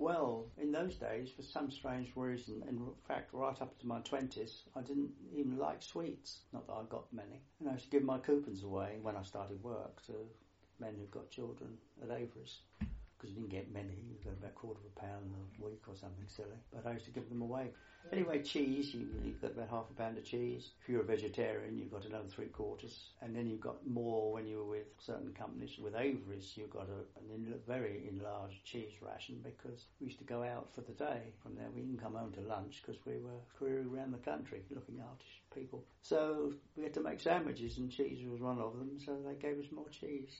Well, in those days, for some strange reason, in fact, right up to my 20s, I didn't even like sweets. Not that I got many. And I used to give my coupons away when I started work to men who've got children at Avery's. Because you didn't get many, you got about £1/4 a week or something silly. But I used to give them away. Anyway, cheese, you got about £1/2 of cheese. If you're a vegetarian, you got another 3/4. And then you got more when you were with certain companies. With Avery's, you got a very enlarged cheese ration because we used to go out for the day. From there, we didn't come home to lunch because we were careering around the country looking after people. So we had to make sandwiches, and cheese was one of them, so they gave us more cheese.